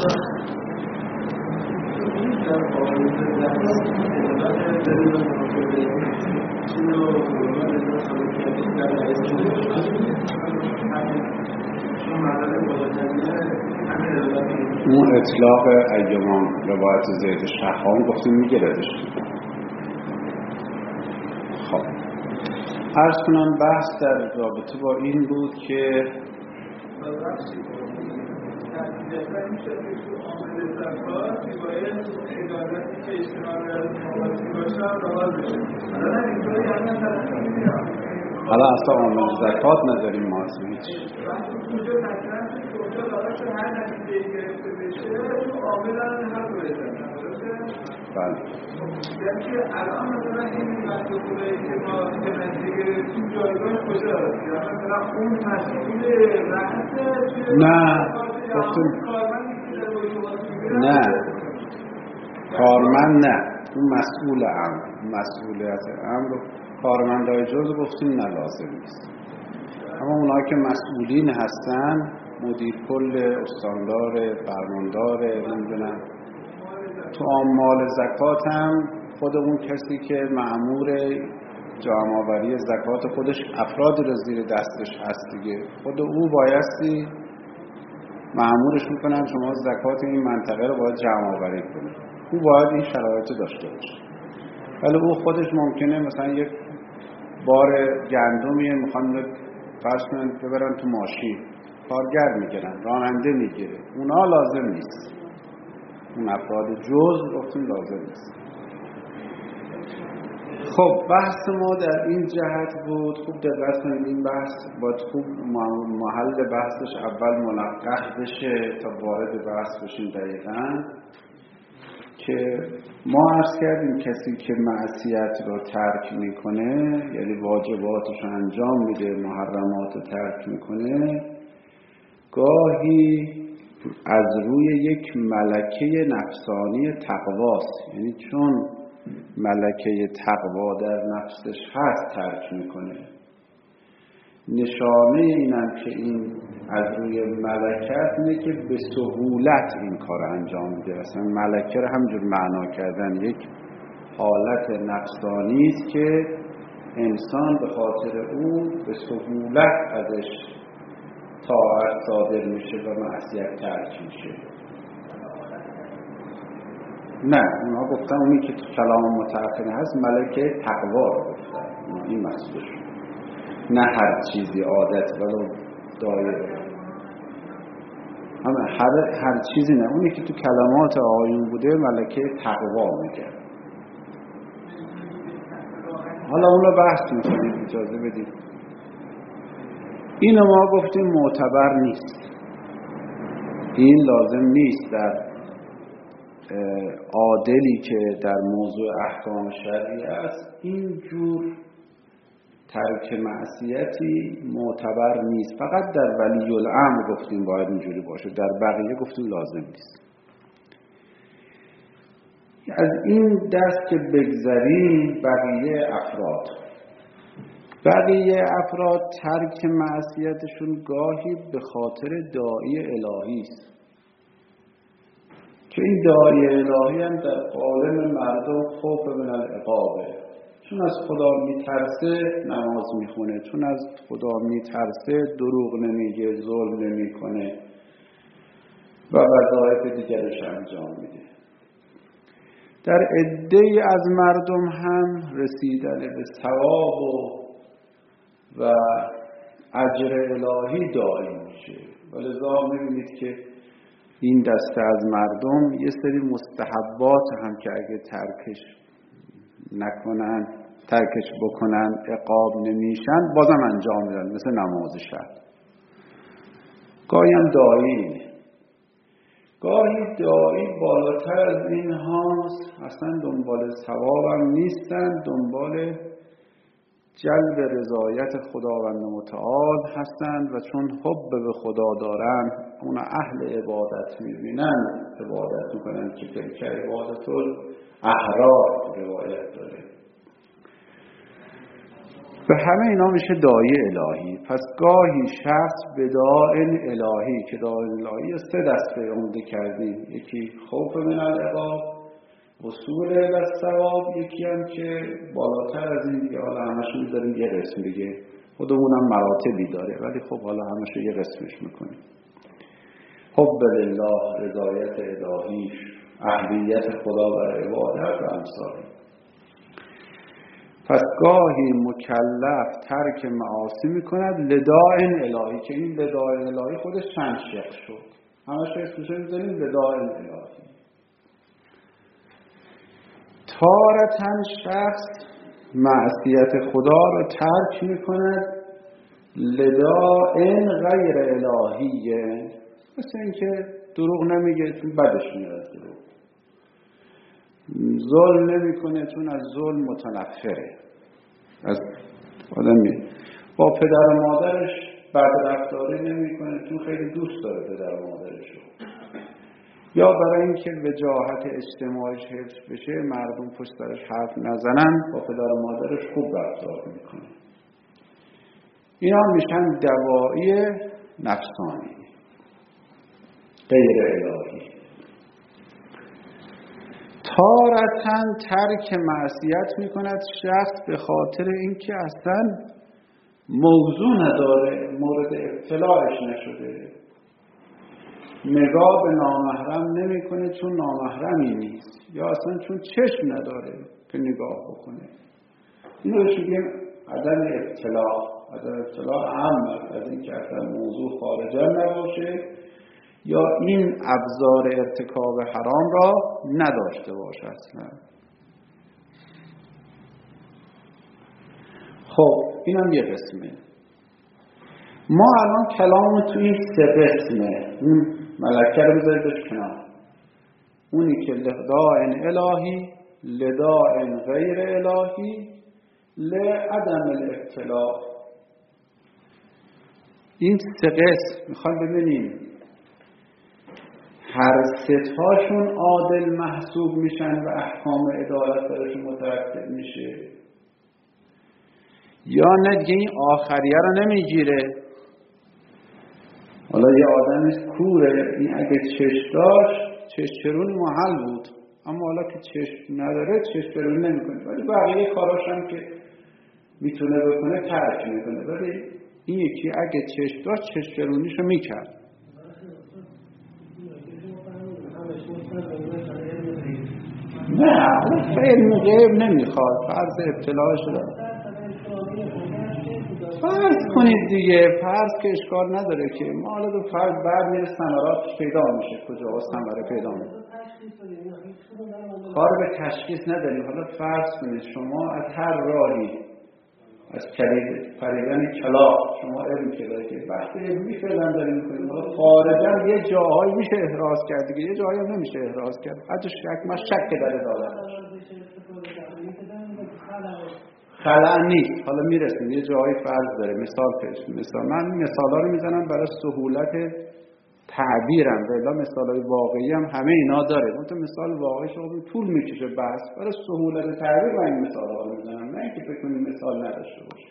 اون اطلاق ایمان روایت زید شهام گفتیم میگردش. خب عرض کنم بحث در رابطه با این بود که حالا اصلا عامل زکات نداریم ما اصلا هیچ. بله الان مثلا این مسئوله که ما دیگه تو جایگاه کجاست؟ یا مثلا اون مسئول بحثه؟ نه نه کارمند نه، اون مسئول امر، مسئولیت امر کارمندای جز گفتیم نه لازم نیست. اما اونایی که مسئولین هستن، مدیر کل، استاندار، فرماندار، نمیدونم تو مال زکات هم خود اون کسی که مأمور جمع‌آوری زکات خودش افرادی رو زیر دستش هست دیگه، خود او بایستی مأمورش میکنن شما زکات این منطقه رو باید جمع‌آوری کنید، او باید این شرایط داشته باشه. ولی او خودش ممکنه مثلا یک بار گندمی میخوان فرض کنن ببرن تو ماشین، کارگر میگیرن، راننده میگیره، اونا لازم نیست. اون افراد جز گفتیم لازم نیست. خب بحث ما در این جهت بود. خوب دقت کنید، این بحث باید خوب محل بحثش اول منقح بشه تا وارد بحث بشیم دقیقاً. که ما عرض کردیم کسی که معصیت رو ترک میکنه، یعنی واجباتش رو انجام میده، محرمات رو ترک میکنه، گاهی از روی یک ملکه نفسانی تقواست، یعنی چون ملکه تقوا در نفسش هست ترک میکنه. نشانه اینم که این از روی ملکت اینه که به سهولت این کار انجام میده. اصلا ملکه رو همجور معنا کردن یک حالت نفسانی است که انسان به خاطر او به سهولت ازش طاعت صادر میشه و معصیت ترک میشه. نه، اونها گفتن اونی که تو کلام متأخر هست ملکه تقوا رو گفتن، این مقصودش، نه هر چیزی عادت ولو دایره، هر چیزی نه، اونی که تو کلمات آیون بوده ملکه تقوا میگه. حالا اون رو بحث میکنیم، اجازه بدید. اینو ما گفتیم معتبر نیست، این لازم نیست در عادلی که در موضوع احکام شرعی است اینجور ترک معصیتی معتبر نیست. فقط در ولی الامر گفتیم باید اینجوری باشه، در بقیه گفتیم لازم نیست. از این دست که بگذریم، بقیه افراد ترک معصیتشون گاهی به خاطر داعی الهی است که این داعی الهی هم در قالب مردم خوف من العقابه، چون از خدا میترسه نماز میخونه، چون از خدا میترسه دروغ نمیگه، ظلم نمیکنه و وظایف دیگرش انجام میده. در عده‌ای از مردم هم رسیدن به ثواب و اجر الهی دائم میشه. ولذا میبینید که این دسته از مردم یه سری مستحبات هم که اگه ترکش بکنن عقاب نمیشن، بازم انجام میدن، مثل نماز شب. گاهی هم داعی، گاهی داعی بالاتر از این هاست، اصلا دنبال ثواب هم نیستن، دنبال جلب رضایت خداوند متعال هستند و چون حب به خدا دارن، اون اهل عبادت میبینن، عبادت میکنن که تلک عبادت الاحرار روایت داره. به همه اینا میشه داعی الهی. پس گاهی شخص به داعی الهی که داعی الهی 3 دسته عمده کردیم، یکی خوف من العقاب، وصول الی الثواب، یکی هم که بالاتر از این دیگه حالا همشون داریم یه قسم دیگه، خودمونم مراتبی داره ولی خب حالا همشو یه قسمش میکنیم. حب لله، رضایت الهی، اهلیت خدا برای عبادت و امثال. پس گاهی مکلف ترک معاصی میکند لداء الهی، که این لداء الهی خودش چند شق شد، همش اسمش رو میذاریم لداء الهی. تارتاً شخص معصیت خدا رو ترک میکند لداء غیر الهیه، مثل این که دروغ نمیگه چون بدش میاد دروغ، ظلم نمیکنه چون از ظلم متنفره، از آدمی با پدر و مادرش بد رفتاری نمیکنه چون خیلی دوست داره پدر و مادرشو، یا برای اینکه وجاهت اجتماعیش حفظ بشه مردم پشت سرش حرف نزنن با پدر و مادرش خوب رفتار میکنه. اینا میشن دواعی نفسانی غیر الهی. تارتاً ترک معصیت میکند شخص به خاطر اینکه اصلا موضوع نداره، مورد اطلاعش نشده، نگاه به نامحرم نمیکنه چون نامحرمی نیست، یا اصلا چون چشم نداره که نگاه بکنه. اینو بهش میگیم عدم اطلاع. عدم اطلاع اهم از این که اصلا موضوع خارجه نباشه یا این ابزار ارتکاب حرام را نداشته باشه اصلا. خب اینم یه قسمه. ما الان کلاممون تو این 3 قسمه. اون ملکه رو بذاریدش کنار، اونی که لداء الهی، لداء غیر الهی، لعدم الاطلاع. این 3 قسم میخوایم ببینیم هر 3 تاشون عادل محسوب میشن و احکام عدالت درشون مترتب میشه، یا نه دیگه این آخریه رو نمیگیره. حالا یه آدم کوره، این اگه چشم داشت چشمرون محل بود، اما حالا که چشم نداره چشمرون نمیکنه، ولی بقیه کاراش هم که میتونه بکنه ترک میکنه، ولی این یکی اگه چشم داشت چشمرونیشو میکرد. نه علم غیب نمیخواد، فرض اطلاعش داره. فرض کنید دیگه، فرض که اشکال نداره که ما حالا دو فرض بعد میره ثمرات پیدا میشه، کجا ثمره پیدا میشه، کار به تشخیص نداریم. حالا فرض کنید شما از هر راهی، از پریدن کلاغ شما علم که دارید، وقتی علمی فعلا داریم میکنید، خارجا یه جاهایی میشه احراز کرد دیگه، یه جاهایی هم نمیشه احراز کرد. حتی شک داره داره خلأ نیست. حالا میرسیم یه جایی فرض داره، مثال من مثالا رو میزنم برای سهولت تعبیرم، ولی مثالای واقعی هم همه اینا داره. مثلا مثال واقعی شما طول میکشه بحث، برای سهولت تعبیر من این مثالا رو میزنم، نه اینکه فکر کنید مثال نداشته باشه.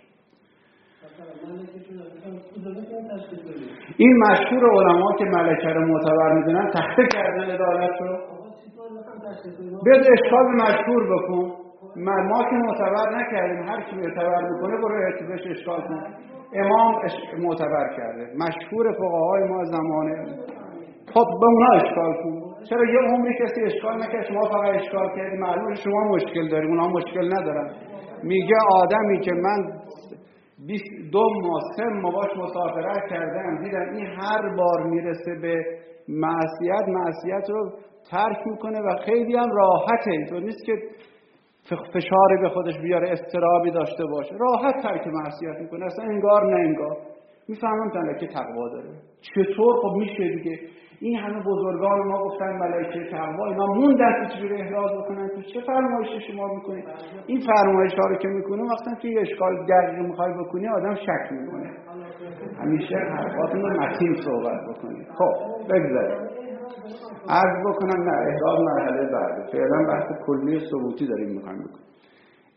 این مشهور علما که ملکه رو معتبر میدونن تخته کردن عدالت رو. بیاد اشکال مشهور بکن، ما که معتبر نکردیم، هر کی معتبر میکنه برو ارتباطش اشکال کن. امام معتبر کرده، مشهور فقهای ما زمانه، خب به اونا اشکال کن. چرا یه عمری کسی اشکال نکرد شما فقط اشکال کردی؟ معلومه شما مشکل داری، اونا مشکل ندارن. میگه آدمی که من 22 ماه 3 ماه باش مسافرت کردم، دیدم این هر بار میرسه به معصیت رو ترک میکنه و خیلی هم راحته، اینطور نیست که فشاری به خودش بیاره، اضطرابی داشته باشه، راحت ترک معصیت میکنه، اصلا انگار نه انگار. میفهمم ملکه تقوا داره. چطور؟ خب میشه دیگه. این همه بزرگان ما گفتن ملکه تقوا، اینا موندن که چجوری احراز بکنن، تو چه فرمایشی شما میکنید؟ این فرمایش‌ها رو که میکنه وقتی که اشکال دقیق میخوای بکنی آدم شک میکنه. همیشه حرفاتون رو متین صحبت بکنید. خب بگذارید عرض بکنم، نه احراز مرحله بعده، فعلا بحث کلی ثبوتی داریم میخوایم بکنیم.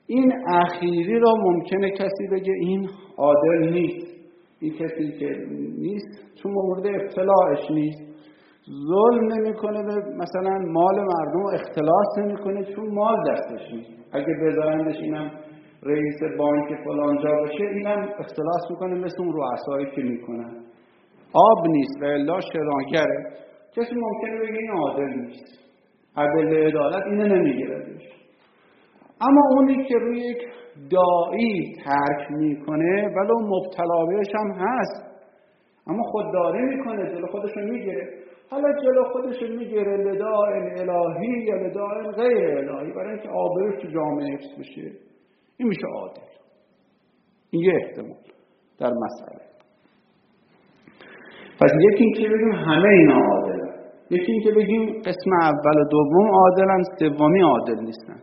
این اخیری را ممکنه کسی بگه این عادل نیست، این کسی که نیست چون مورد ابتلاعش نیست، ظلم نمیکنه به مثلا مال مردم و اختلاس نمیکنه چون مال دستش نیست. اگه بذارندش اینم رئیس بانک فلان جا باشه اینم اختلاس میکنه مثل اون رؤسایی که میکنن. آب نیست و الا شراگره، کسی ممکنه بگه این عادل نیست، عدل عدالت اینه نمیگیردش. اما اونی که روی یک داعی ترک میکنه ولو مبتلا بهش هم هست اما خودداری میکنه، جلو خودشو میگیره، حالا جلو خودشو میگیره لداء الهی یا لداء غیر الهی، برای اینکه آبروش تو جامعه حفظ بشه، این میشه عادل. این یه احتمال در مسئله. پس یکی این که بگیم همه اینا عادلن، یکی این که بگیم قسم اول و دوم عادلن، سومی عادل نیستن.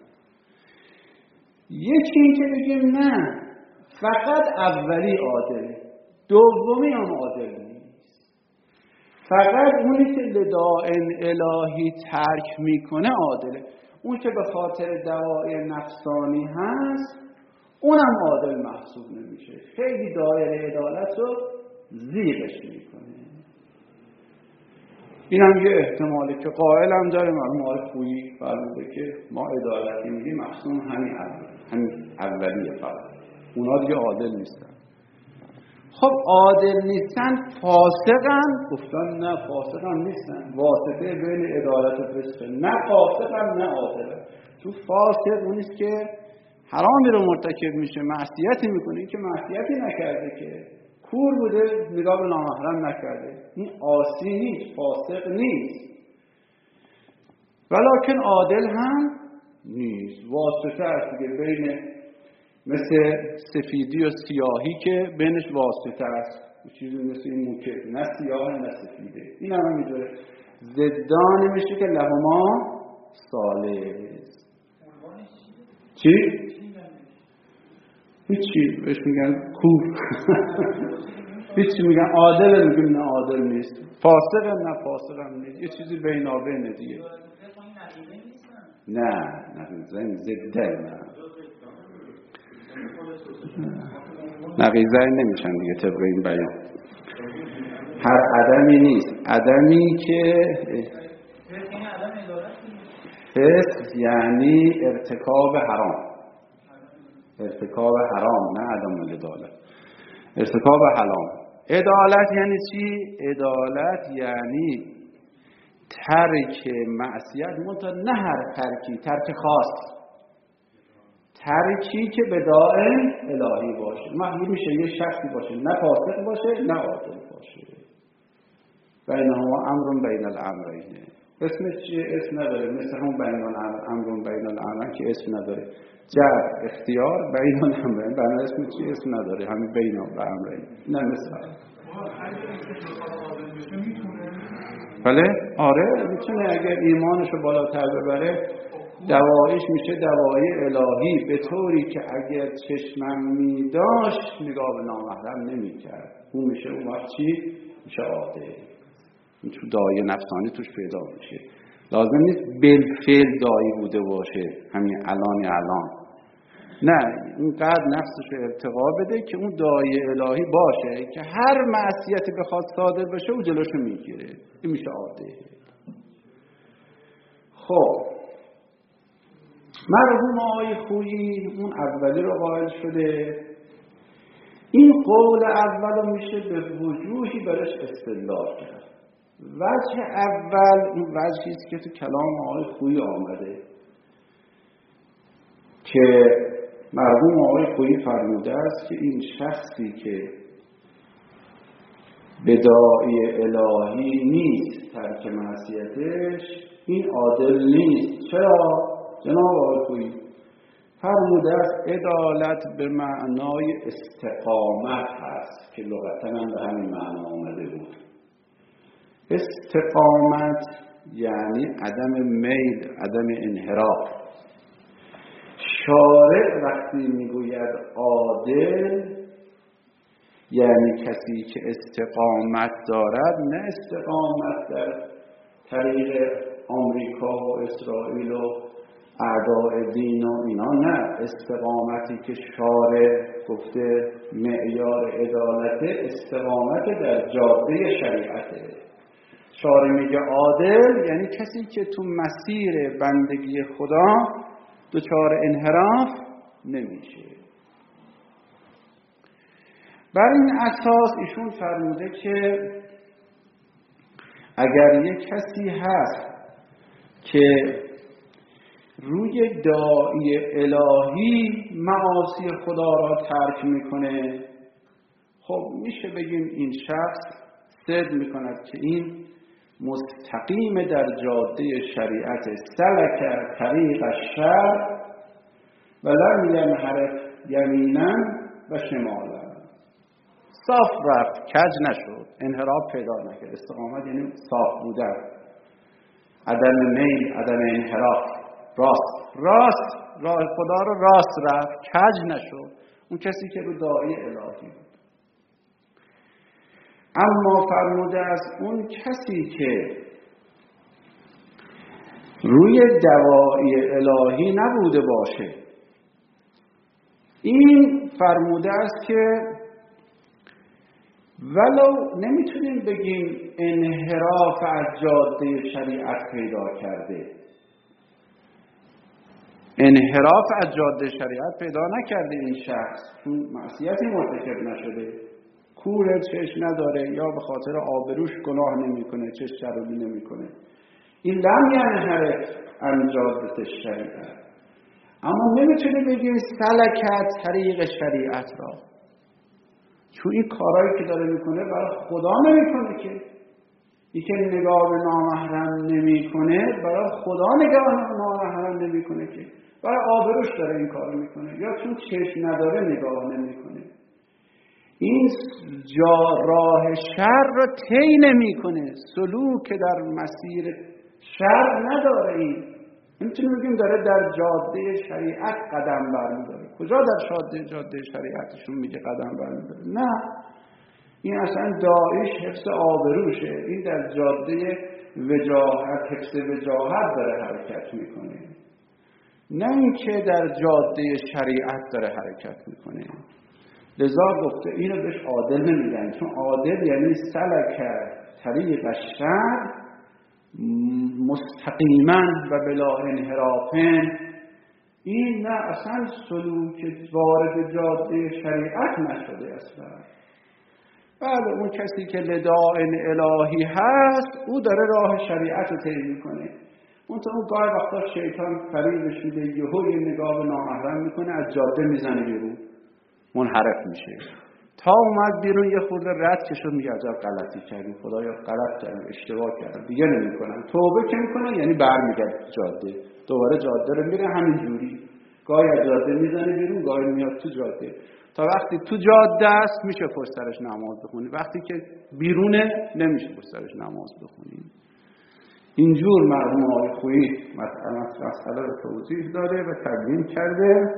یکی این که بگیم نه فقط اولی عادله، دومی هم عادل نیست، فقط اونی که لداء الهی ترک میکنه عادله. اون که به خاطر دواعی نفسانی هست اونم عادل محسوب نمیشه، خیلی دایره عدالت رو زیغش میکنه. این هم یه احتمالی که قائل هم داره. مرحوم آقای خویی فرموده که ما عدالتی میگیم مخصوص همین اولیه، فقط اونا دیگه عادل نیستن. خب عادل نیستن فاسقن؟ گفتن نه فاسقن نیستن، واسطه بین عدالت و فسق، نه فاسقن نه عادلن. چون فاسق اونیست که حرامی رو مرتکب میشه، معصیتی میکنه، این که معصیتی نکرده، که کور بوده نگاه به نامحرم نکرده، این عاصی نیست، فاسق نیست، ولکن عادل هم نیست. واسطه است دیگه، بین مثل سفیدی و سیاهی که بینش واسطه است، چیزی مثل این موکب، نه سیاه نه سفیده، این هم میذاره زدان میشه که لهما ثالث. چی؟ هیچی بهش میگن کور. هیچی میگن عادل، میگن نه عادل نیست، فاسق نه فاسق هم نیست، یه چیزی بینابینه دیگه. نه زده نه نقیضه نمیشن دیگه طبق این بیان. هر عدمی نیست، عدمی که فسق یعنی ارتکاب حرام، ارتکاب حرام، نه عدم العدالت، ارتکاب حرام. عدالت یعنی چی؟ عدالت یعنی ترک معصیت، نه هر ترکی، ترک خاص، ترکی که به دائم الهی باشه. محدود میشه یه شخصی باشه نه فاسق باشه نه عادل باشه، بینهما امر بین الامرین. اسمش چیه؟ اسم نداره، مثل همون امر بین الامرین که اسم نداره، جبر اختیار بین الامرین، برای اسم چیه؟ اسم نداره، همین بین الامرین. نه مثل بله آره میتونه، اگر ایمانشو بالاتر ببره دوایش میشه دوایی الهی، به طوری که اگر چشمم میداشت نگاه به نامحرم نمیکرد، اون میشه اون وقت چی؟ میشه عادل. این تو دایه نفسانی توش پیدا میشه، لازم نیست بالفعل دایی بوده باشه همین الان، نه اینقدر نفسش رو ارتقا بده که اون دایه الهی باشه که هر معصیتی بخواد صادر بشه او جلوشو میگیره، این میشه عادل. خب مرحوم آقای خویی اون اولی رو قائل شده. این قول اول میشه به وجوهی برش استدلال کرد. وجه اول اون وجهی است که تو کلام آقای خویی آمده که مرحوم آقای خویی فرموده است که این شخصی که بداعی الهی نیست ترک معصیتش، این عادل نیست. چرا؟ جناب آقای خویی فرموده است عدالت به معنای استقامت هست که لغتا هم به همین معنا آمده بود. استقامت یعنی عدم میل، عدم انحراف. شارع وقتی میگوید عادل یعنی کسی که استقامت دارد، نه استقامت در طریق آمریکا و اسرائیل و اعداء دین و اینا نه. استقامتی که شارع گفته معیار عدالته، استقامت در جاده شریعته. شارع میگه عادل یعنی کسی که تو مسیر بندگی خدا دچار انحراف نمیشه. بر این اساس ایشون فرموده که اگر یک کسی هست که روی داعی الهی معاصی خدا را ترک میکنه، خب میشه بگیم این شخص صدق میکند که این مستقیم در جاده شریعت، سلک طریق الشرع و لم ینحرف یمینا و شمالا، صاف رفت، کج نشد، انحراف پیدا نکرد. استقامت یعنی صاف بودن، عدم میل، عدم انحراف، راست راه خدا رو راست رفت، کج نشد. اون کسی که رو داعی الهی بود. اما فرموده از اون کسی که روی دواعی الهی نبوده باشه، این فرموده است که ولو نمیتونیم بگیم انحراف از جاده شریعت پیدا کرده، انحراف از جاده شریعت پیدا نکرده این شخص، چون معصیتی مرتکب نشده، کور چش نداره یا به خاطر آبروش گناه نمیکنه، چش چربی نمیکنه، این لم ینحرف عن جاده شریعت. اما نمیتونه بگیم سلکت طریق شریعت را، چون این کارهایی که داره میکنه برای خدا نمیکنه که. این که نگاه به نامحرم نمیکنه برای خدا نگاه به نامحرم نمیکنه که، برای آبروش داره این کارو میکنه، یا چون چشم نداره نگاه نمیکنه. این راه شر را طی نمیکنه، سلوک در مسیر شر نداره. این نمیتونیم بگیم داره در جاده شریعت قدم برمیداره. کجا در جاده شریعتشون میگه قدم برمیداره؟ نه، این اصلا داعیش حفظ آبروشه. این در جاده وجاهت، حفظ وجاهت داره حرکت میکنه، نه اینکه در جاده شریعت داره حرکت میکنه. لذا گفته اینو بهش عادل نمیگن، چون عادل یعنی سلک طریق الشرع مستقیما و بلا انحرافن. این نه، اصلا سلوک وارد جاده شریعت نشده اصلا. بله، اون کسی که لداء الهی هست او داره راه شریعت رو طی میکنه. اون گاهی وقتا شیطان فریبش میده، یهو یه نگاه به نامحرم میکنه، از جاده میزنه بیرون، منحرف میشه. تا اومد بیرون یه خورده رد که شد، میگه عجب غلطی کردیم، خدایا غلط کردم، اشتباه کردم، دیگه نمیکنم. توبه که میکنه یعنی برمیگرده جاده، دوباره جاده رو میره همینجوری، گاهی از جاده میزنه بیرون، گاهی میاد تو جاده. تا وقتی تو جاده است میشه پشت سرش نماز بخونی، وقتی که بیرونه نمیشه پشت سرش نماز بخونی. اینجور مرحوم آقای خویی مسئله رو توضیح داده و تبیین کرده.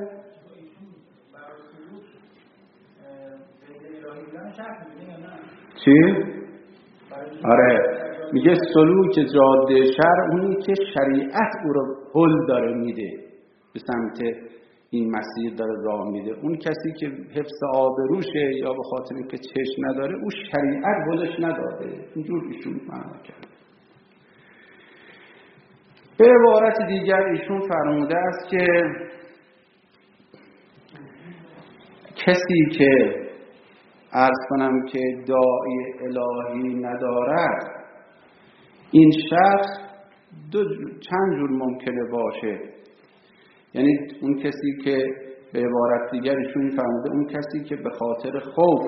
چی؟ آره، میگه سلوک جاده شرع اونی که شریعت او رو هل داره میده، به سمت این مسیر داره راه میده. اون کسی که حفظ آبروشه یا به خاطر اینکه چشم نداره، او شریعت هلش نداده. اینجور ایشون معنی کرد. به عبارت دیگر ایشون فرموده است که کسی که عرض کنم که داعی الهی ندارد، این شخص چند جور ممکنه باشه. یعنی اون کسی که به عبارت دیگر ایشون فرموده اون کسی که به خاطر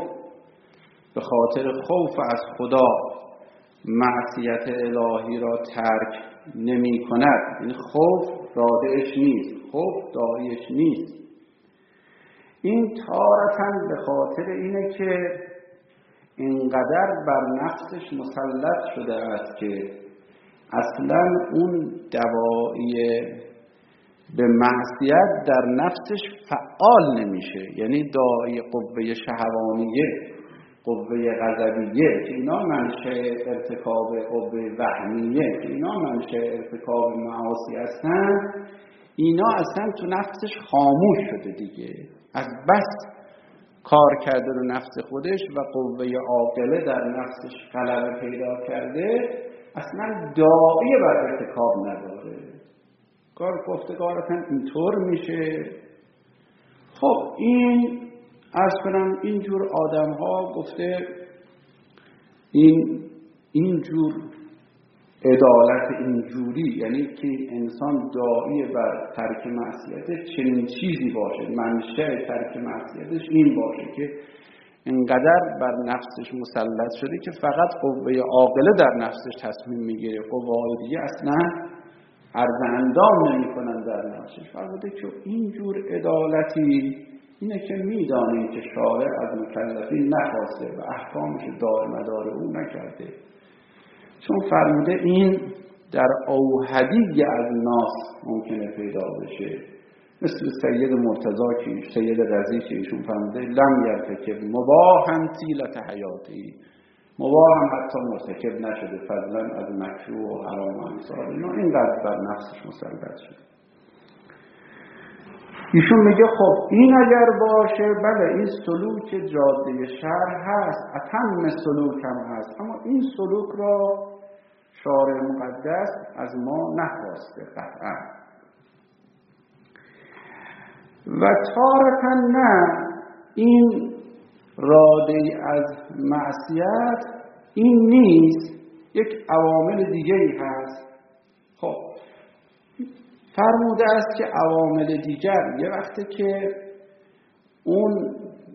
خوف از خدا معصیت الهی را ترک نمی کند. این خوف رادعش نیست، خوف داعیش نیست. این تارتاً به خاطر اینه که اینقدر بر نفسش مسلط شده است که اصلاً اون دواعی به معصیت در نفسش فعال نمیشه. یعنی داعی قوه شهوانیه، قوه غضبیه که اینا منشأ ارتکاب قوه وهمیه که اینا منشأ ارتکاب معاصی هستن، اینا اصلا تو نفسش خاموش شده دیگه، از بس کار کرده رو نفس خودش و قوه عاقله در نفسش غلبه پیدا کرده، اصلا داعی بر ارتکاب نداره. گفتگار اصلا اینطور میشه. خب این از کنم اینجور آدم ها گفته اینجور عدالت اینجوری، یعنی که انسان داعی بر ترک معصیت چنین چیزی باشه، منشأ ترک معصیتش این باشه که انقدر بر نفسش مسلط شده که فقط قوه عاقله در نفسش تصمیم میگیره، قوه دیگه اصلا عرض اندام نمی کنن در نفسش. فرموده که اینجور عدالتی اینه که میدانیم که شارع از مکلفین نخواسته و احکامش دار او نکرده، چون فرموده این در اوحدی از ناس ممکنه پیدا بشه، مثل سید مرتضی که سید رضی که ایشون فرموده لم یرتکب مباحا طیلة حیاتی، مباح هم حتی مرتکب نشده، فضلا از مکروه و حرام و امثال اینا، اینقدر بر نفسش مسلط شده. ایشون میگه خب این اگر باشه بله این سلوک جاده شرع هست، اتم سلوک هم هست، اما این سلوک را شارع مقدس از ما نخواسته قطعا. و تارتا نه، این راده از معصیت این نیست، یک عوامل دیگری هست. خب فرموده است که عوامل دیگر یه وقته که اون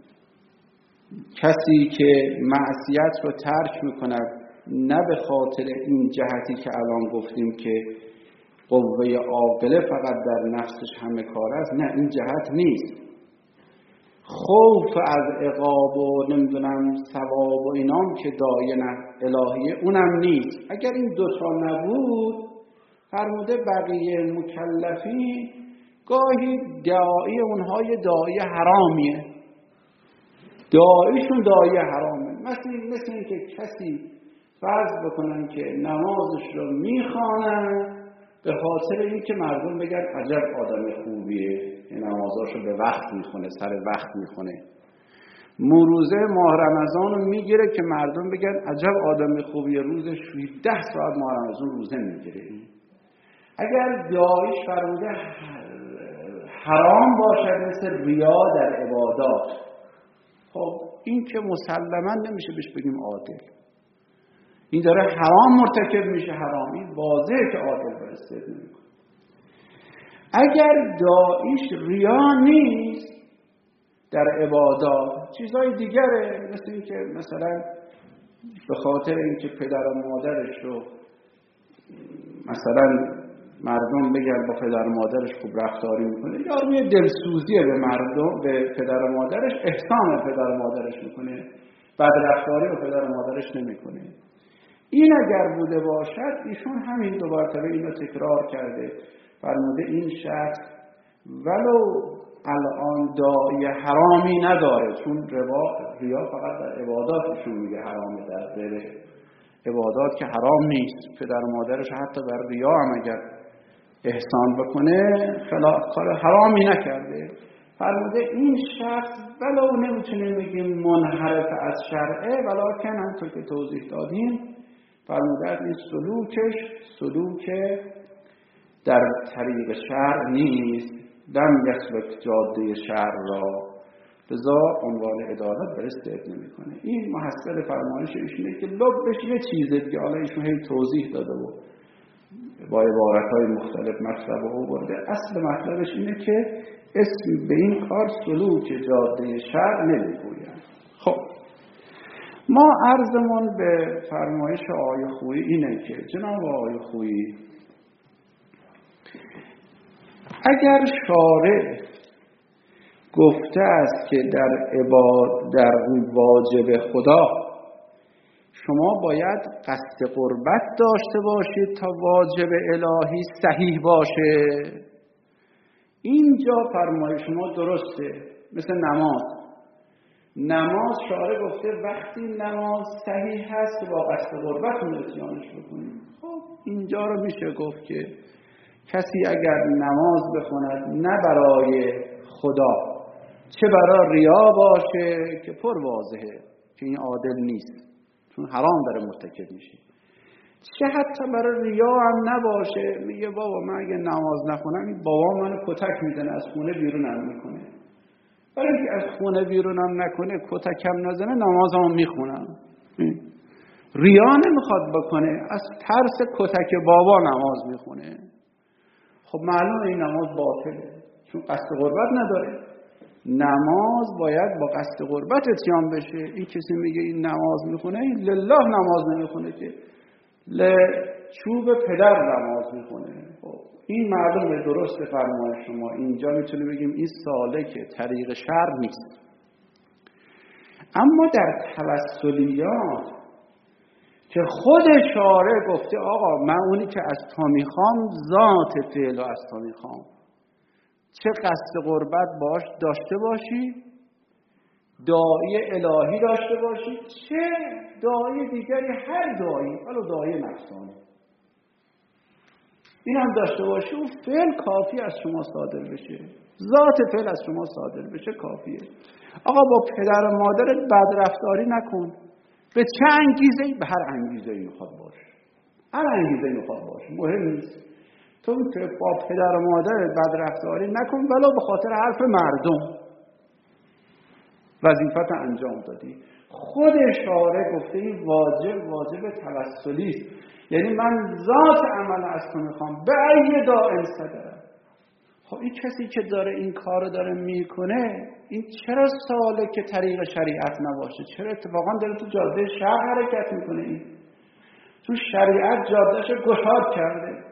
کسی که معصیت رو ترک میکند نه به خاطر این جهتی که الان گفتیم که قوه عاقله فقط در نفسش همه کار است، نه این جهت نیست، خوف از عقاب و نمیدونم ثواب و اینام که دایه الهیه اونم نیست. اگر این دوتا نبود فرموده بقیه مکلفین گاهی داعی اونها یه داعی حرامیه، داعیشون داعی حرامه. مثل این که کسی فرض بکنن که نمازش رو میخوانن به خاطر این که مردم بگن عجب آدم خوبیه، نمازاشو به وقت میخونه، سر وقت میخونه. روزه ماه رمضان رو میگیره که مردم بگن عجب آدم خوبیه، روزش 10 ساعت ماه رمضان روزه میگیره. اگر داعیش فرموده حرام باشد مثل ریا در عبادات، خب این که مسلما نمیشه بهش بگیم عادل، این داره حرام مرتکب میشه، حرامی واضحه که عادل برسته نمیکنه. اگر داعیش ریا نیست در عبادات، چیزهای دیگره، مثل این که مثلا به خاطر اینکه پدر و مادرش رو مثلا مردم بگن با پدر و مادرش خوب رفتاری میکنه، یا روی دلسوزیه به مردم، به پدر و مادرش، احسان به پدر و مادرش میکنه، بد رفتاری به پدر و مادرش نمیکنه. این اگر بوده باشد ایشون همین دو مرتبه اینو تکرار کرده، فرموده این شخص ولو الان داعی حرامی نداره، چون ریا فقط در عبادات ایشون میگه حرامه، در غیر عبادات که حرام نیست. پدر و مادرش حتی بر ریا هم اگر احسان بکنه کار حرامی نکرده. فرموده این شخص ولو نمیتونه بگیم منحرف از شرعه، ولکن همونطور که توضیح دادیم فرموده این سلوکش سلوک در طریق شرع نیست، لم یسلک جاده شرع را، لذا عنوان عدالت برش ثابت نمیکنه. این محصل فرمایش ایشونه که لبش یه چیزه دیگه، حالا ایشون هی توضیح داده و با عبارت‌های مختلف مطلب رو برده. اصل مطلبش اینه که اسم به این کار سلوک جاده شرع نمیگوید. خب ما عرضمون به فرمایش آقای خویی اینه که جناب آقای خویی اگر شارع گفته است که در واجب خدا شما باید قصد قربت داشته باشید تا واجب الهی صحیح باشه، اینجا فرمایش شما درسته. مثل نماز شارع گفته وقتی نماز صحیح هست با قصد قربت اتیانش بکنیم. خب اینجا رو میشه گفت که کسی اگر نماز بخوند نه برای خدا چه برای ریا باشه که پر واضحه که این عادل نیست، چون حرام داره مرتکب میشه، چه حتی برای ریا هم نباشه، میگه بابا من اگه نماز نخونم این بابا منو کتک میزنه از خونه بیرونم میکنه، برای اینکه از خونه بیرونم نکنه کتکم نزنه نمازمو میخونم. ریا نمیخواد بکنه، از ترس کتک بابا نماز میخونه. خب معلومه این نماز باطله، چون قصد قربت نداره. نماز باید با قصد قربت اتیان بشه. این کسی میگه این نماز میخونه، این لله نماز نمیخونه که چوب پدر نماز میخونه. خب این معلومه، درست فرمای شما. اینجا میتونیم بگیم این سالک طریق شرع نیست. اما در توسلیات که خود شارع گفته آقا من اونی که از تو میخوام ذات فعل و از تو میخوام، چه قصد قربت داشته باشی، داعی الهی داشته باشی، چه داعی دیگری، هر داعی، حالا داعی نفسانی این هم داشته باشی، اون فعل کافی از شما صادر بشه، ذات فعل از شما صادر بشه کافیه. آقا با پدر و مادرت بدرفتاری نکن. به چه انگیزه‌ای؟ به هر انگیزه‌ای میخواد باشه، هر انگیزه‌ای میخواد باشه، مهم نیست. تو که با پدر و مادرت بدرفتاری نکن ولو به خاطر حرف مردم، وظیفت انجام دادی. خود شارع گفته این واجب توسلی است، یعنی من ذات عمل از تو میخوام به ای داعی صدر. خب این کسی که داره این کارو داره میکنه، این چرا سالک طریق شریعت نباشه؟ چرا اتفاقا داره تو جاده شرع حرکت میکنه؟ این تو شریعت جادهشو گشاد کرده،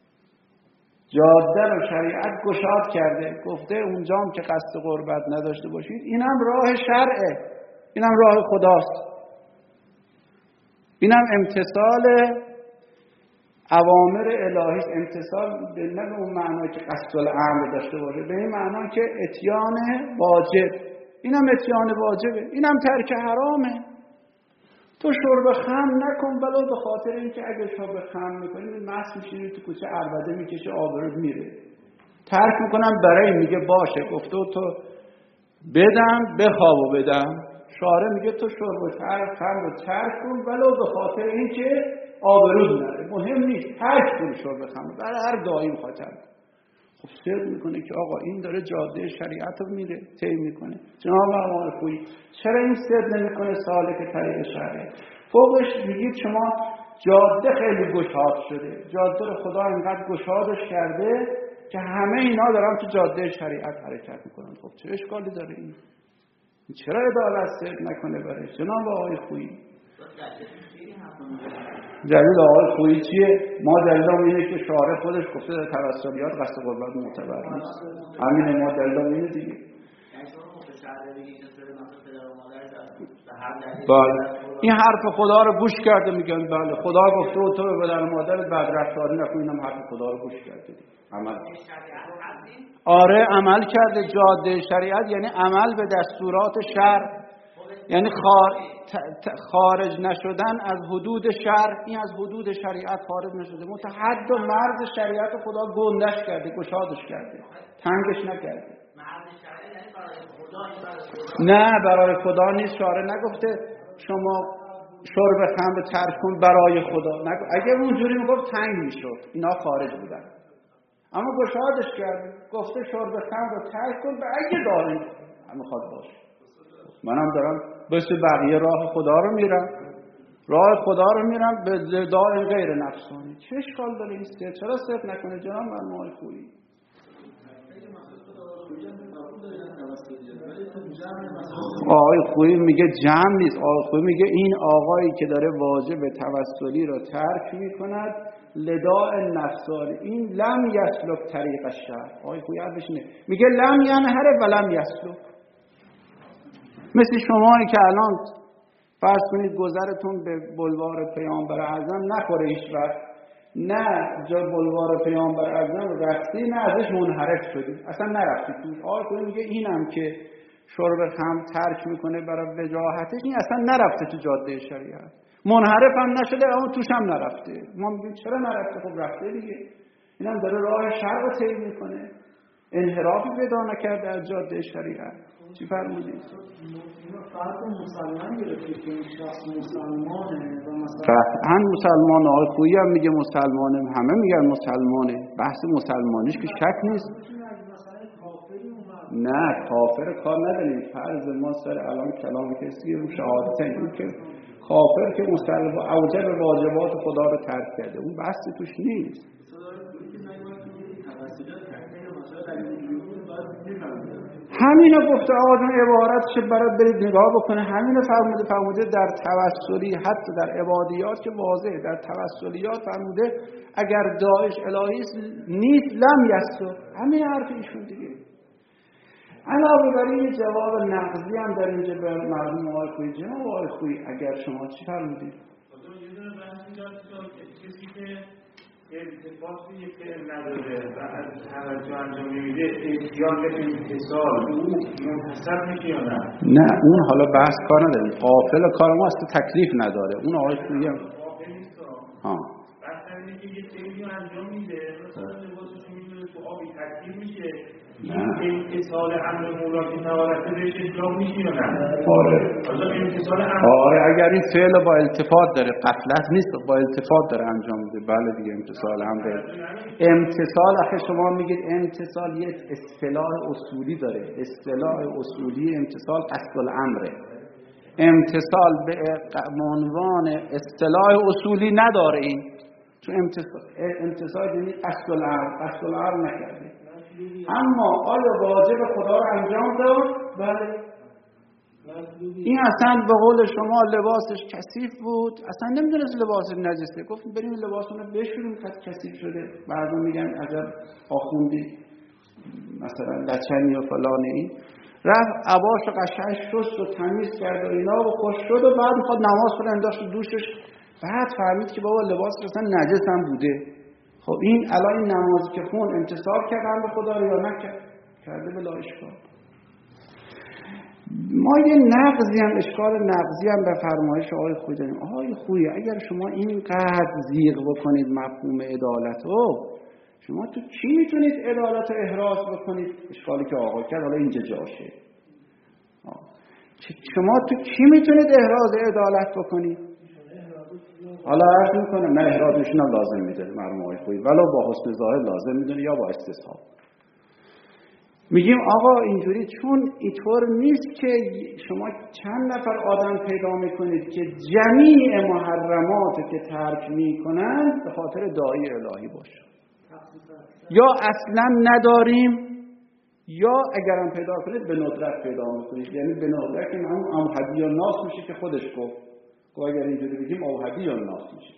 جاده رو شریعت گشاد کرده، گفته اونجام که قصد قربت نداشته باشید، اینم راه شرعه، اینم راه خداست، اینم امتثال اوامر الهی است. امتثال به نه اون معنی که قصد الامر داشته باشه، به این معنی که اتیان واجب، اینم اتیان واجبه، اینم ترک حرامه. تو شرب خمر نکن ولو به خاطر اینکه اگه شرب خمر میکنی مست میشینی تو کوچه عربده میکشه آبروت میره. ترک میکنم برای میگه باشه، گفته تو بدم بخوابو بدم. شارع میگه تو شرب خمر رو ترک کن ولو به خاطر اینکه آبروت نره، مهم نیست، ترک کن شرب خمر، برای هر دایی میخواد ترک. خب صدق میکنه که آقا این داره جاده شریعت رو میره طی میکنه. جناب آقای خویی چرا این صدق نمیکنه سالک طریق شرعه؟ فوقش میگید شما جاده خیلی گشاد شده، جاده رو خدا اینقدر گشادش کرده که همه اینا دارن تو جاده شریعت حرکت میکنن. خب چه اشکالی داره این؟ چرا عدالت صدق نکنه برای جناب آقای خویی؟ دلیل آقای خویی چیه؟ ما دلیلم اینه که شارع خودش گفته در توسلیات قصد قربت معتبر نیست. همین ما دلیلم اینه دیگه. بله این حرف خدا رو گوش کرده، میگن بله خدا گفته تو به پدر و مادرت بدرفتاری نکن، اینم حرف خدا رو گوش کرده، عمل آره عمل کرده. جاده شریعت یعنی عمل به دستورات شرع، یعنی خارج نشدن از حدود شرع. این از حدود شریعت خارج نشده، متحد و مرز شریعت خدا گندش کرده، گشادش کرده، تنگش نکرده. نه برای خدا نیست. شارع نگفته شما شرب خمر ترک کن برای خدا، اگر اونجوری میگفت تنگ میشد، اینا خارج بودن. اما گشادش کرده، گفته شرب خمر رو ترک کن به اگه داری میخواد باشه. منم دارم مثل بقیه راه خدا رو میرم، راه خدا رو میرم به داعی غیر نفسانی. چه اشکال داره این سر؟ چرا صدق نکنه جناب مرموهای خویی؟ آقای خویی میگه جمع نیست. آقای خویی میگه این آقایی که داره واجب توسلی رو ترک میکند لداء نفسانی، این لم یسلک طریق الشرع. آقای خویی حرفش اینه، میگه لم ینهر و لم یسلک. مثل شمایی که الان فرض کنید گذرتون به بلوار پیامبر اعظم نخوره هیچ وقت، نه جا بلوار پیامبر اعظم رفتی نه ازش منحرف شدی، اصلا نرفتی توش. آقا میگه اینم که شرب خمر ترک میکنه برای وجاهتش، این اصلا نرفته تو جاده شریعت، منحرف هم نشده اما توش هم نرفته. ما میگیم چرا نرفته؟ خب رفته دیگه. اینم داره راه شر رو طی میکنه، انحرافی پیدا نکرده از جاده شریعت. چی فرمودید؟ اینا فرق مسلمان گرفته که این شخص مسلمانه و مثلا قطعا مسلمانه. آقای خویی هم میگه مسلمانه، همه میگن مسلمانه، بحث مسلمانیش که شک نیست. نه کافر کار نداریم. فرض ما سر الان کلام کسی رو شهادت این که کافر که مسلم اوجب واجبات خدا رو ترک کرده، اون بحثی توش نیست. همینو گفته آدم عبارتش برای برید نگاه بکنه، همینو فرموده در توسلی، حتی در عبادیات که واضحه، در توسلیات فرموده اگر داعش الهی نیست لم یسر. همین حرف ایشون دیگه. علاوه بر این جواب نقضی هم در اینجا به مردم آقای خویی. جناب آقای خویی اگر شما چی فرمودید؟ یه دونه بحثی داشت که کسی که ارتباطی فعل نداره و از توجه انجام میده احتیاط به امتصال او منحصر میشه یا نه؟ نه اون حالا بحث کار نداریم. قافل کار ما اصلا تکلیف نداره. اون آقای خویی هم قافل نیست. بحث اینه که یه فعلی انجام میده، مثلا لباسش میذاره تو آبی تکلیف میشه، این امتصال امر مولا که توارثه بهش اطلاق میشه یا نه؟ آره اگر این فعل با التفات داره، غفلت نیست، با التفات داره انجام میده، بله دیگه امتصال امر. امتصال آخه شما میگید امتصال یک اصطلاح اصولی داره. اصطلاح اصولی امتصال قصد الامره. امتصال به عنوان اصطلاح اصولی نداره این. چون امتصال یعنی قصد الامر نکرده. اما آیا واجب خدا رو انجام داد؟ بله. این اصلا به قول شما لباسش کثیف بود، اصلا نمیدونست لباسش نجسه، گفت بریم لباسونو بشوریم خط کثیف شده. مردم میگن عجب آخوندی مثلا لچنی و فلانه. این رفت عباشو قشنگ شست و تمیز کرد و اینا و خوش شد و بعد میخواد نماز کنه انداخت دوشش. بعد فهمید که بابا لباسش اصلا نجس هم بوده. خب این الان این نمازی که خون امتصال کردن به خدا یا نکرد؟ کرده بلا اشکال. ما یه نقضی هم اشکال نقضی هم به فرمایش آقای خویی داریم. آقای خویی اگر شما اینقدر زیغ بکنید مفهوم عدالت رو، شما تو چی میتونید عدالت رو احراز بکنید؟ اشکالی که آقا کرد حالا اینجا جاشه. شما تو چی میتونید احراز عدالت بکنید؟ حالا عرض میکنم نه احراجشون هم لازم میداره مرحوم آقای خویی، ولو با حسن ظاهر لازم میدونه یا با استصحاب. میگیم آقا اینجوری چون اینطور نیست که شما چند نفر آدم پیدا میکنید که جمیع محرمات که ترک میکنن به خاطر داعی الهی باشه، یا اصلا نداریم، یا اگرم پیدا کنید به ندرت پیدا میکنید. یعنی به ندرت که هم هدی و ناس میشه که خودش گفت. اگر اینجوری بگیم اوهدی یا ناس میشه.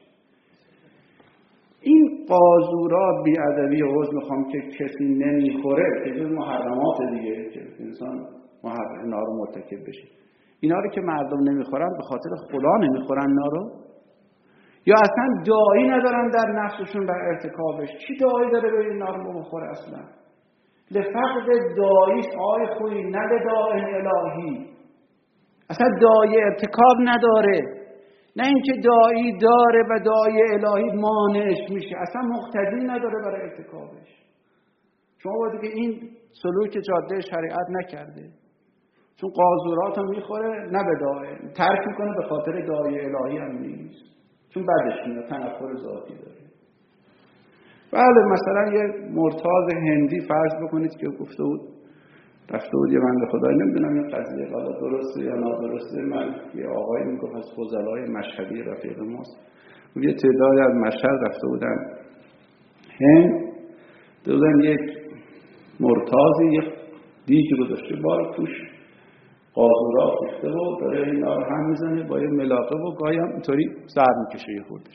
این قاذورات بی‌ادبی عذر میخوام که کسی نمیخوره که جز محرمات دیگه که انسان اینا رو مرتکب بشه. اینا رو که مردم نمیخورن به خاطر خدا نمیخورن اینا رو، یا اصلا داعی ندارن در نفسشون بر ارتکابش. چی داعی داره به اینا رو بخوره اصلا؟ لفقد داعیش آی خویی نه به داعی الهی. اصلا داعی ارتکاب نداره، نه اینکه داعی داره و داعی الهی مانعش میشه، اصلا مقتضی نداره برای ارتکابش. شما باید که این سلوک جاده شریعت نکرده، چون قاذورات هم میخوره نه به داعی، ترک میکنه به خاطر داعی الهی هم نیست، چون بعدش میاد تنفر ذاتی داره. بله مثلا یه مرتاض هندی فرض بکنید که گفته بود رفته بود یه بنده خدایی، نمیدونم این قضیه حالا درسته یا نادرسته، من یه آقایی میگفت از فضلای مشهدی رفیق ماست، یه تعدادی از مشهد رفته بودن هند، دیدن یک مرتاضی یه دیگی رو داشته بار توش قاذورات ریخته و داره اینا رو هم میزنه با یه ملاقه و گاهی هم اینطوری سر میکشه یه خوردش.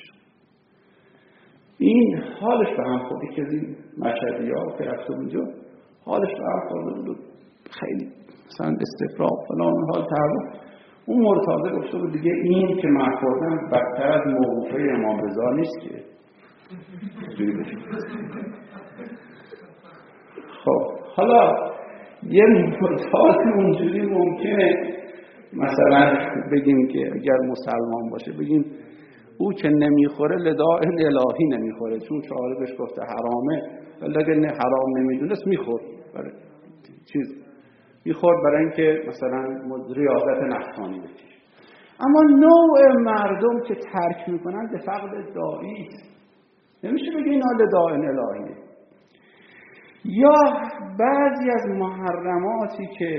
این حالش به هم خورده که از این مشهدی ها که رفته اونجا حالش به هم خورده بود، خیلی مثلا استفراغ فلان حال تعرف. اون مرتاضه گفته بود دیگه این که من خوردم بدتر از موقوفه امام رضا نیست که جوری بشه. خب حالا یه مرتاض اونجوری ممکنه مثلا بگیم که اگر مسلمان باشه بگیم او که نمیخوره لداء الهی نمیخوره، چون شاعر بهش گفته حرامه، ولی اگه حرام نمیدونست میخورد، برای چیز میخورد برای اینکه مثلا ریاضت نفسانی بشه. اما نوع مردم که ترک میکنن به فقد داعی نمیشه بگه اینا لداء الهیه. یا بعضی از محرماتی که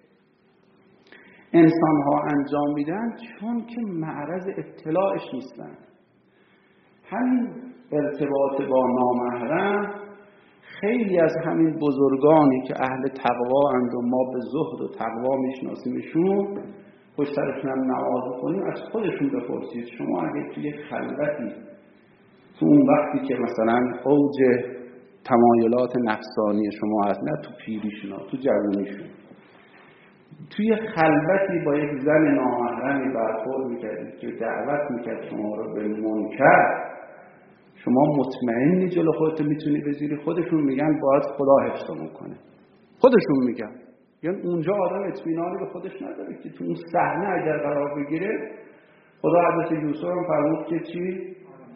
انسان ها انجام میدن چون که معرض اطلاعش نیستن، همین ارتباط با نامحرم، خیلی از همین بزرگانی که اهل تقوا اند و ما به زهد و تقوا میشناسیمشون، پشت سرشون هم نماز می‌خونیم، از خودشون بپرسید شما اگه توی خلوتی، تو اون وقتی که مثلا اوج تمایلات نفسانی شما هست، نه تو پیریشون، تو جوانیشون، توی خلوتی با یک زن نامحرمی برخورد میکردید که دعوت میکرد شما رو به منکر، شما مطمئنی جلو خودت میتونی بذاری؟ خودشون میگن باید خدا حفظمون کنه، خودشون میگن، یعنی اونجا آدم اطمینانی به خودش نداره که تو اون صحنه اگر قرار بگیره. خدا حضرت یوسف هم فرمود که چی؟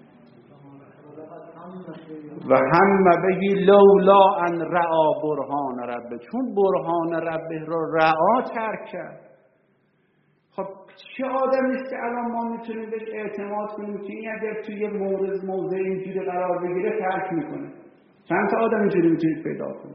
و هم بهی لولا ان رعا برهان ربه، چون برهان ربه رو رعا ترک کرد. خب چه آدمی است که الان ما میتونیم بهش اعتماد کنیم که این اگر توی موضع اینجوری قرار بگیره ترک میکنه؟ چند تا آدم اینجوری میتونید پیدا کنید؟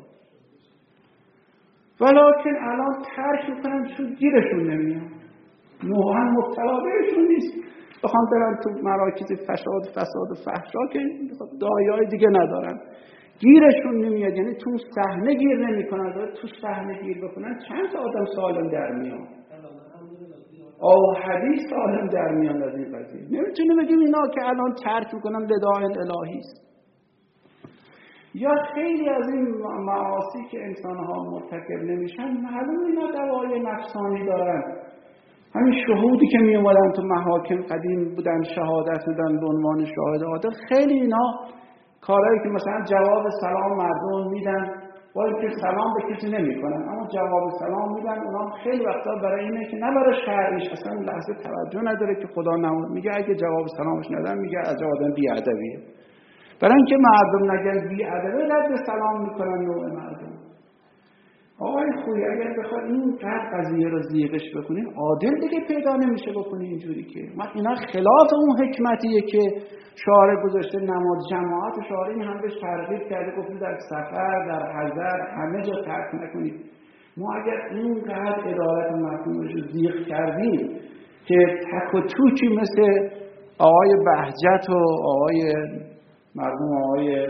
ولیکن الان ترک میکنن چون گیرشون نمیاد، نوعا مبتلا بهشون نیست، بخوام برن تو مراکز فساد و فحشا که دایه‌های دیگه ندارن، گیرشون نمیاد، یعنی تو صحنه گیر نمیکنن. تو صحنه گیر بکنن چند تا آدم سالم در میاد، او حدیث سالم در میاد از این قضیه. نمیتونه بگیم اینا که الان ترک میکنن لداء الهی است. یا خیلی از این معاصی که انسان‌ها مرتکب نمیشن، معلومه اینا دوای نفسانی دارن. همین شهودی که می اومدن تو محاکم قدیم بودن، شهادت میدن به عنوان شاهد عادل، خیلی اینا کارهایی که مثلا جواب سلام مردم میدن، با اینکه سلام به کسی نمیکنن اما جواب سلام میدن، اونا خیلی وقتا برای اینه که نه برای شرعیش، اصلا لحظه توجه نداره که خدا میگه اگه جواب سلامش ندن میگه از آدم بی‌ادبیه، برای اینکه مردم نگن بی‌ادبه رد سلام میکنن نوع مردم. آقای خوی اگر بخواد این قضیه رو زیغش بکنین، عادل دیگه پیدا نمیشه بکنی اینجوری که اینا خلاف اون حکمتیه که شارع گذاشته. نماز جماعت شارع این هم بهش ترغیب کرده، گفته در سفر، در حضر، همه جا ترک نکنید. ما اگر اینقدر ادارت مفهومش رو زیغ کردیم که تک و توکی مثل آقای بهجت و آقای مرحوم آقای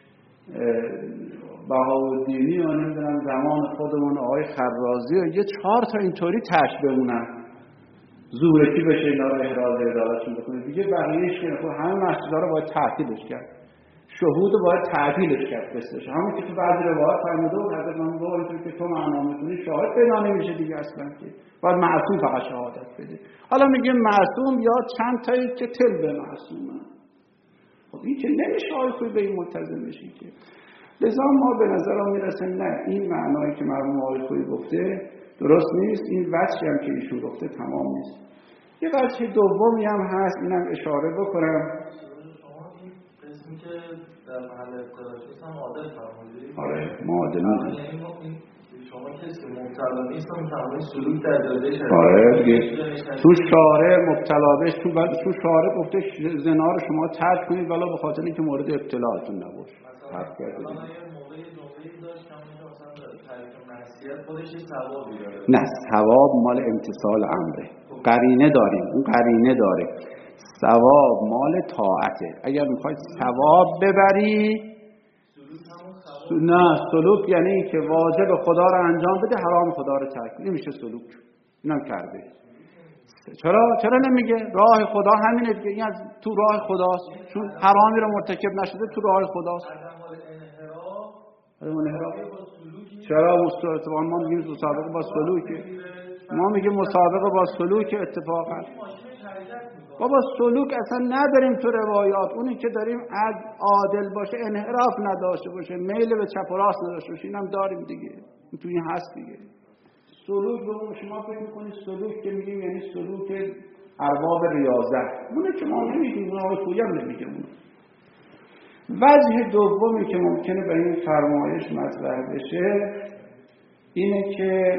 بهاءالدینی و نمیدونم زمان خودمون آقای خرازی و یه 4 تا اینطوری تش بمونن، زورکی بشه اینا رو احراز ادارتشون بکنه دیگه، بقیهش که همه مسجدها رو باید تعطیلش کرد، شهود رو باید تعطیلش کرد بسش. همون که تو بعضی روایات فرموده بود حضرت من گفت اینطور که تو معنا میکنی شاهد پیدا نمیشه دیگه اصلا، که باید معصوم فقط شهادت بده. حالا میگه معصوم یا چند تایی که تل به معصومه. خب این که نمیشه آیخوی به این ملتزم بشی که. لذا ما به نظرم میرسه نه، این معنایی که مرحوم آیخوی گفته درست نیست، این وجهی هم که ایشون گفته تمام نیست. یه وجه دومی هم هست، اینم اشاره بکنم. شما این قسمی که در محل اختلافی هم عادل فرمودید؟ آره ما عادل میدونیم. شما کسی مبتلا نیست هم تمامی سلوک در جاده شد. آره دیگه تو شارع مبتلا بهش، تو شارع گفته زنا رو شما ترک کنید ولی به خاطر اینکه مورد ابتلاعتون نباشه. مثلا یه موقعی جمعه‌ای داشت که مثلا ترک معصیت خودش ثوابی داره. نه، ثواب مال امتثال امره. قرینه داریم، اون قرینه داره. ثواب مال طاعته. اگر میخواید ثواب ببری، نه سلوک یعنی که واجب خدا رو انجام بده، حرام خدا رو ترک کنی، نمیشه سلوک. اینم کرده. چرا نمیگه راه خدا همینه دیگه، این از تو راه خداست، چون حرامی رو مرتکب نشده تو راه خداست. چرا مستوان ما میگیم مسابقه با سلوکه، ما میگیم مسابقه با سلوک اتفاقا. بابا سلوک اصلا نداریم تو روایات، اونی که داریم عادل باشه، انحراف نداشته باشه، میل به چپ و راست نداشته باشه، اینم داریم دیگه، تو این هست دیگه. سلوک رو شما فکر میکنید سلوک که میگیم یعنی سلوک ارباب ریاضت، اونه که ما نمیگیم، اون آقای خویی هم نمیگه. اون وجه دومی که ممکنه به این فرمایش مطرح بشه اینه که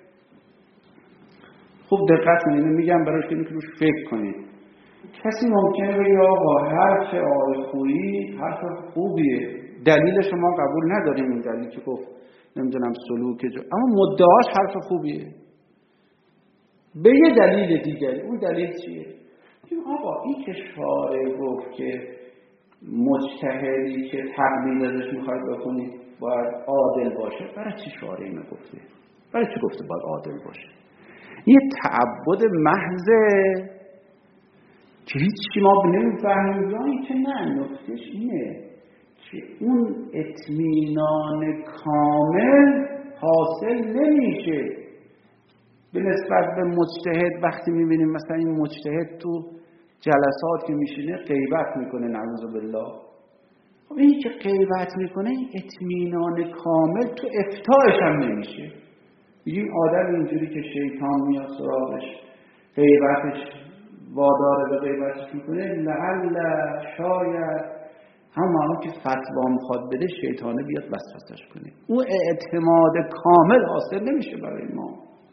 خوب دقت کنید، میگم برای که روش فکر کنید. کسی ممکنه بگه آقا حرف آقای خویی حرف خوبیه، دلیل شما قبول نداریم این دلیل که گفت نمیدونم سلوک اما مدعاش حرف خوبیه به یه دلیل دیگری. اون دلیل چیه؟ آقا این که شارع گفت که مجتهدی که تقلید ازش میخواید بکنید باید عادل باشه، برای چی شارع اینو گفته؟ برای چی گفته باید عادل باشه؟ یه تعبد محضه که هیچی ما نمیفهمیم، یا این که نه، نکتهش اینه که اون اطمینان کامل حاصل نمیشه به نسبت به مجتهد. وقتی میبینیم مثلا این مجتهد تو جلسات که میشینه غیبت میکنه، نعوذ بالله، خب این که غیبت میکنه این اطمینان کامل تو افتاش هم نمیشه. این آدم اینجوری که شیطان میاد سراغش غیبتش واداره به غیبتش میکنه، لعل شاید همون که فتوا میخواد بده شیطانه بیاد وسوسش کنه، اون اعتماد کامل حاصل نمیشه برای ما.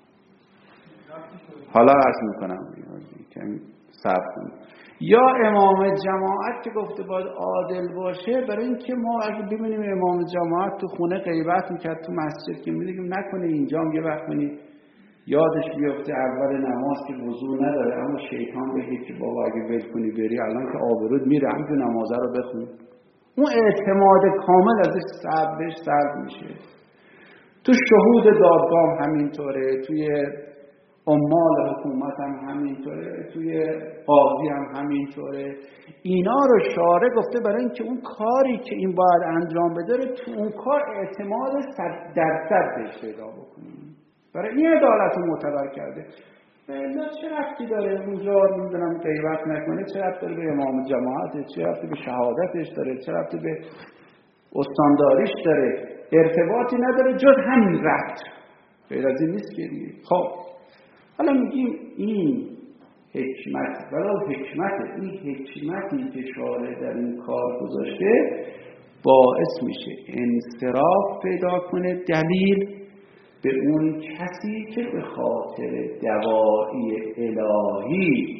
حالا عرض میکنم که صبر کنیم. یا امام جماعت که گفته باید عادل باشه، برای اینکه ما اگه ببینیم امام جماعت تو خونه غیبت میکرد، تو مسجد که میگیم نکنه اینجا هم یه وقت کنی یادش بیفته اول نماز که وضو نداره، اما شیطان بگه که بابا اگه ول کنی بری الان که آبرود میره همون نمازه رو بخون، اون اعتماد کامل ازش سلب میشه. تو شهود دادگاه همینطوره، توی عمال حکومت هم همینطوره، توی قاضی هم همینطوره. اینا رو شارع گفته برای اینکه اون کاری که این باید انجام بده تو اون کار اعتماد 100% بهش پیدا بکنیم، برای این عدالت رو معتبر کرده. نه چه ربطی داره اونجا نمیدونم غیبت نکنه، چه ربطی داره به امام جماعت، چه ربطی به شهادتش داره، چه ربطی به استانداریش داره، ارتباطی نداره جز همین ربط، غیر از این نیست که دیگه. خب حالا میگیم این حکمت، ولو حکمت، این حکمتی که شارع در این کار گذاشته باعث میشه انصراف پیدا کنه دلیل به اون کسی که به خاطر دواعی الهی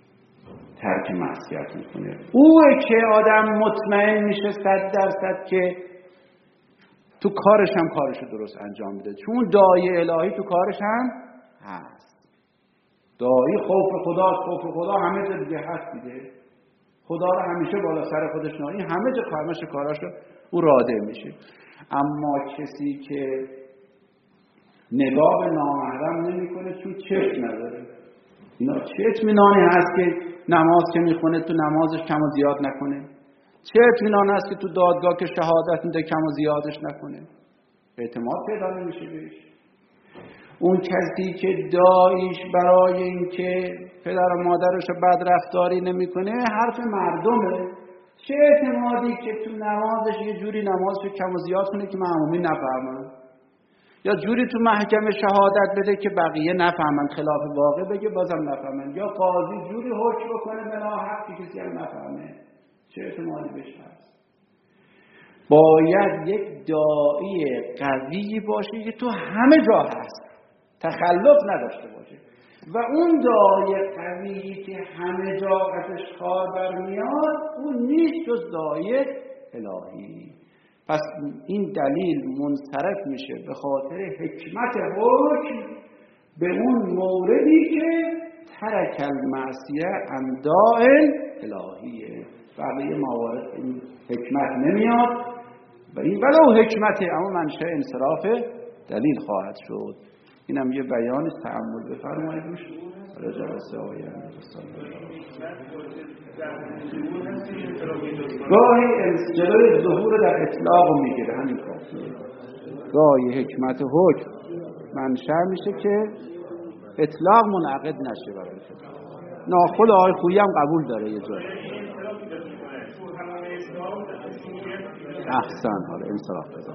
ترک معصیت میکنه. اوه که آدم مطمئن میشه 100% که تو کارش هم کارشو درست انجام بده، چون داعی الهی تو کارش هم هست. داعی خوف خدا همه جا دیگه هست دیگه، خدا رو همیشه بالا سر خودش ناری، همه جا کاراشو او راده میشه. اما کسی که نگاه به نامحرم نمیکنه چون چشم نداره، اینا چه اطمینانی هست که نماز که میخونه تو نمازش کم و زیاد نکنه؟ چه اطمینان هست که تو دادگاه که شهادت میده کم و زیادش نکنه؟ اعتماد پیدا نمیشه بهش. اون کسی که داعیش برای اینکه پدر و مادرش بد رفتاری نمیکنه حرف مردمه، چه اعتمادی که تو نمازش یه جوری نمازش کم و زیاد کنه که مأمومین نفهمن، یا جوری تو محکمه شهادت بده که بقیه نفهمن، خلاف واقع بگه بازم نفهمن، یا قاضی جوری حکم بکنه بنا حق که کسی هم نفهمه. چه اعتمادی بهش هست؟ باید یک داعی قوی باشه که تو همه جا هست، تخلف نداشته باشه، و اون داعی قوی که همه جا ازش کار برمیاد اون نیست جز داعی الهی. پس این دلیل منصرف میشه به خاطر حکمت حکم به اون موردی که ترک المعصیه عن داء الهیه. بقیه موارد این حکمت نمیاد و این ولو حکمته اما منشأ انصراف دلیل خواهد شد. اینم یه بیان تأمل بفرمایید روش. جلسه آینده گاهی جلوی ظهور در اطلاق میگیره، همین کافیه. گاهی حکمت حکم منشأ میشه که اطلاق منعقد نشه برای خود آقای خویی هم قبول داره یه جور. احسن، حالا انصراف بذار.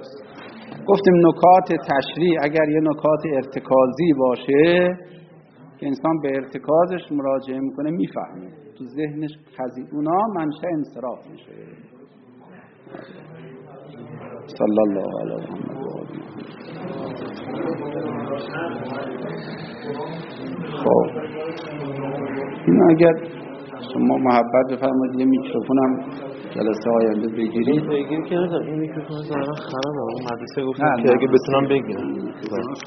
گفتیم نکات تشریع اگر یه نکات ارتکازی باشه که انسان به ارتکازش مراجعه میکنه میفهمه، تو ذهنش خزید اونا منشأ انصراف میشه. صلی الله علیه و محمد و آله. خب این اگر شما محبت بفرمایید یه میکروفونم جلسه آینده بگیرید. بگیر که این میکروفون ظاهرا خرابه. اون مدرسه گفتم که اگه بتونم بگیرم.